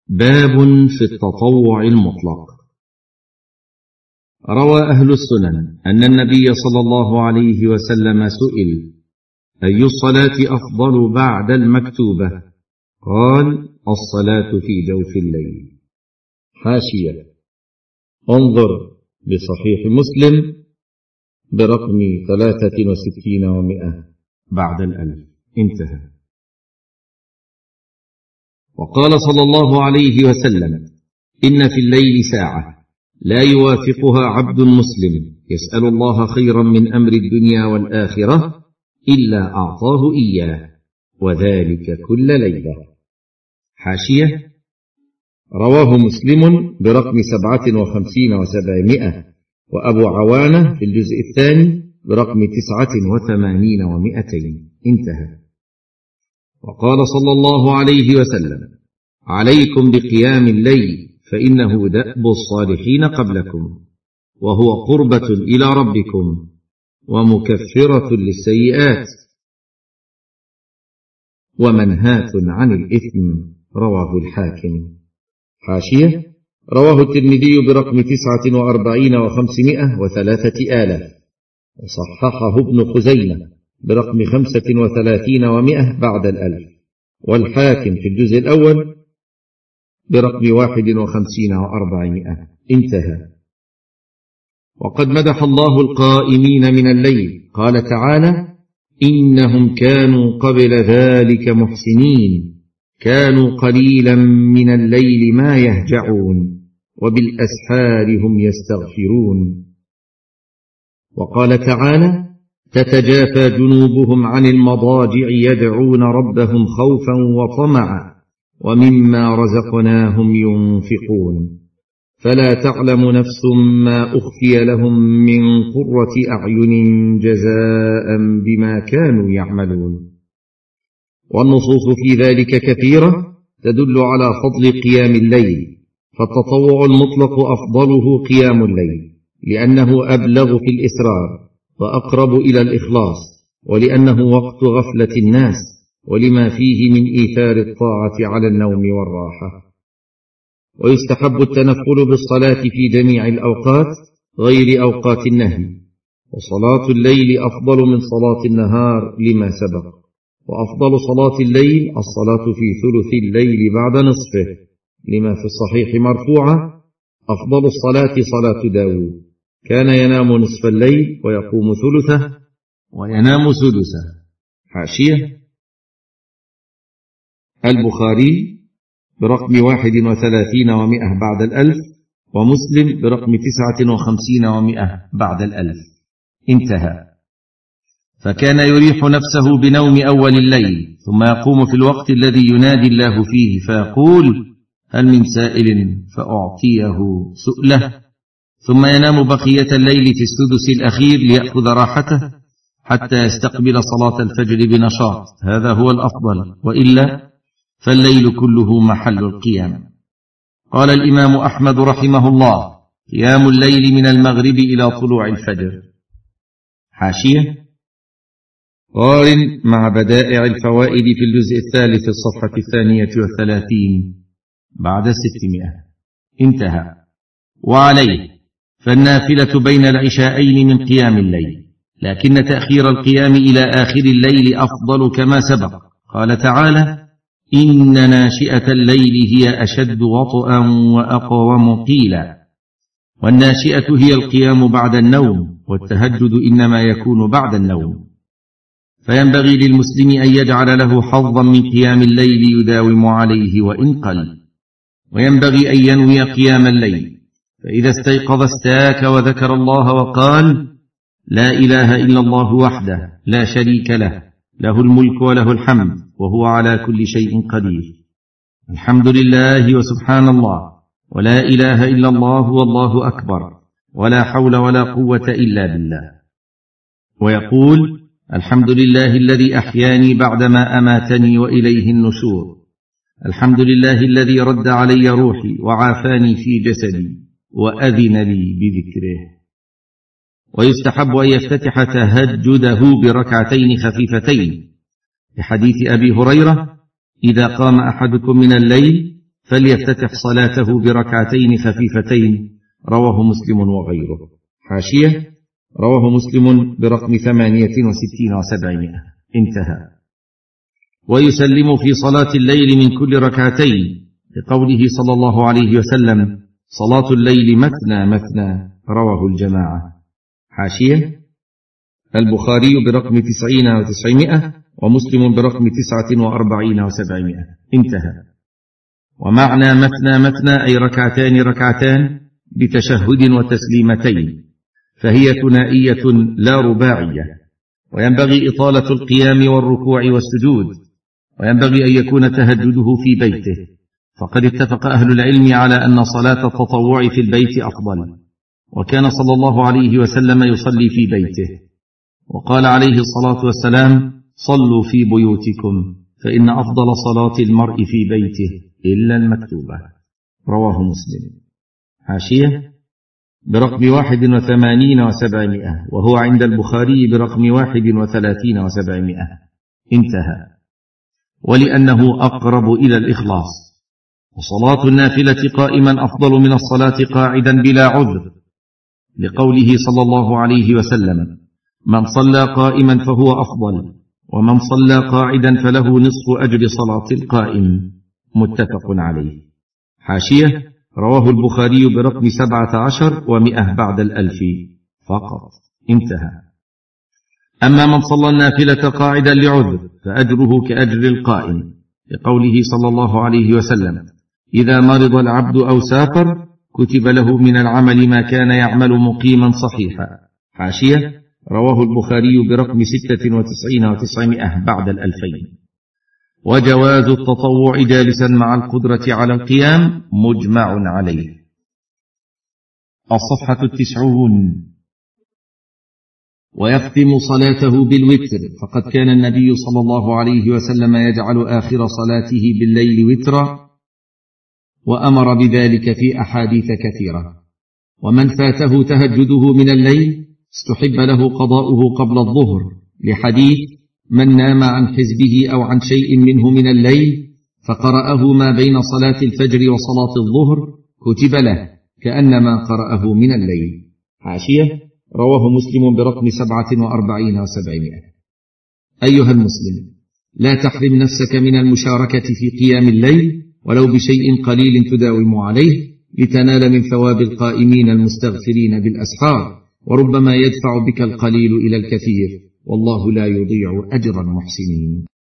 باب في التطوع المطلق. روى أهل السنن أن النبي صلى الله عليه وسلم سئل: أي الصلاة أفضل بعد المكتوبة؟ قال: الصلاة في جوف الليل. حاشية: انظر بصحيح مسلم برقم 63 و100 بعد الألف. انتهى. وقال صلى الله عليه وسلم: إن في الليل ساعة لا يوافقها عبد مسلم يسأل الله خيرا من أمر الدنيا والآخرة إلا أعطاه إياه، وذلك كل ليلة. حاشية: رواه مسلم برقم 57 و700، وأبو عوانة في الجزء الثاني برقم 89 و200. انتهى. وقال صلى الله عليه وسلم: عليكم بقيام الليل، فإنه دأب الصالحين قبلكم، وهو قربة إلى ربكم ومكفرة للسيئات ومنهاة عن الإثم. رواه الحاكم. حاشية: رواه الترمذي برقم 49 و503 وصححه ابن خزيمة برقم 35 و100 بعد الألف، والحاكم في الجزء الأول برقم 51 و400. انتهى. وقد مدح الله القائمين من الليل، قال تعالى: إنهم كانوا قبل ذلك محسنين، كانوا قليلا من الليل ما يهجعون، وبالأسحار هم يستغفرون. وقال تعالى: تتجافى جنوبهم عن المضاجع يدعون ربهم خوفا وطمعا ومما رزقناهم ينفقون، فلا تعلم نفس ما أخفي لهم من قرة أعين جزاء بما كانوا يعملون. والنصوص في ذلك كثيرة تدل على فضل قيام الليل، فالتطوع المطلق أفضله قيام الليل، لأنه أبلغ في الإسرار وأقرب إلى الإخلاص، ولأنه وقت غفلة الناس، ولما فيه من إيثار الطاعة على النوم والراحة. ويستحب التنفل بالصلاة في جميع الأوقات غير أوقات النهي، وصلاة الليل أفضل من صلاة النهار لما سبق. وأفضل صلاة الليل الصلاة في ثلث الليل بعد نصفه، لما في الصحيح مرفوعة: أفضل الصلاة صلاة داود، كان ينام نصف الليل ويقوم ثلثه وينام سدسه. حاشية: البخاري برقم 31 و100 بعد الألف، ومسلم برقم 59 و100 بعد الألف. انتهى. فكان يريح نفسه بنوم أول الليل، ثم يقوم في الوقت الذي ينادي الله فيه فيقول: هل من سائل فأعطيه سؤله، ثم ينام بقية الليل في السدس الأخير ليأخذ راحته حتى يستقبل صلاة الفجر بنشاط. هذا هو الأفضل، وإلا فالليل كله محل القيام. قال الإمام أحمد رحمه الله: قيام الليل من المغرب إلى طلوع الفجر. حاشية: قارن مع بدائع الفوائد في الجزء الثالث الصفحة 32 بعد 600. انتهى. وعليه فالنافلة بين العشاءين من قيام الليل، لكن تأخير القيام إلى آخر الليل أفضل كما سبق. قال تعالى: إن ناشئة الليل هي أشد وطئا وأقوم قيلا. والناشئة هي القيام بعد النوم، والتهجد إنما يكون بعد النوم. فينبغي للمسلم أن يجعل له حظا من قيام الليل يداوم عليه وإن قل، وينبغي أن ينوي قيام الليل، فإذا استيقظ استاك وذكر الله وقال: لا إله إلا الله وحده لا شريك له، له الملك وله الحمد وهو على كل شيء قدير، الحمد لله وسبحان الله ولا إله إلا الله والله أكبر ولا حول ولا قوة إلا بالله. ويقول: الحمد لله الذي أحياني بعدما أماتني وإليه النشور، الحمد لله الذي رد علي روحي وعافاني في جسدي وأذن لي بذكره. ويستحب أن يفتتح تهجده بركعتين خفيفتين، لحديث أبي هريرة: إذا قام أحدكم من الليل فليفتتح صلاته بركعتين خفيفتين. رواه مسلم وغيره. حاشية: رواه مسلم برقم 68 و700. انتهى. ويسلم في صلاة الليل من كل ركعتين، لقوله صلى الله عليه وسلم: صلاة الليل مثنى مثنى. رواه الجماعة. حاشية: البخاري برقم 90 و900 ومسلم برقم 49 و700. انتهى. ومعنى مثنى مثنى أي ركعتان ركعتان بتشهد وتسليمتين، فهي ثنائية لا رباعية. وينبغي إطالة القيام والركوع والسجود، وينبغي أن يكون تهجده في بيته، فقد اتفق أهل العلم على أن صلاة التطوع في البيت أفضل، وكان صلى الله عليه وسلم يصلي في بيته، وقال عليه الصلاة والسلام: صلوا في بيوتكم فإن أفضل صلاة المرء في بيته إلا المكتوبة. رواه مسلم. حاشية: برقم 81 و700، وهو عند البخاري برقم 31 و700. انتهى. ولأنه أقرب إلى الإخلاص. وصلاة النافلة قائما أفضل من الصلاة قاعدا بلا عذر، لقوله صلى الله عليه وسلم: من صلى قائما فهو أفضل، ومن صلى قاعدا فله نصف أجر صلاة القائم. متفق عليه. حاشية: رواه البخاري برقم 17 و100 بعد 1000 فقط. انتهى. أما من صلى النافلة قاعدا لعذر فأجره كأجر القائم، لقوله صلى الله عليه وسلم: إذا مرض العبد أو سافر كتب له من العمل ما كان يعمل مقيما صحيحا. حاشية: رواه البخاري برقم 96 و900 بعد 2000. وجواز التطوع جالسا مع القدرة على القيام مجمع عليه. الصفحة 90. ويختم صلاته بالوتر، فقد كان النبي صلى الله عليه وسلم يجعل آخر صلاته بالليل وترا، وأمر بذلك في أحاديث كثيرة. ومن فاته تهجده من الليل استحب له قضاؤه قبل الظهر، لحديث: من نام عن حزبه أو عن شيء منه من الليل فقرأه ما بين صلاة الفجر وصلاة الظهر كتب له كأنما قرأه من الليل. حاشية: رواه مسلم برقم 47 و700. أيها المسلم، لا تحرم نفسك من المشاركة في قيام الليل ولو بشيء قليل تداوم عليه، لتنال من ثواب القائمين المستغفرين بالأسحار، وربما يدفع بك القليل إلى الكثير، والله لا يضيع أجر المحسنين.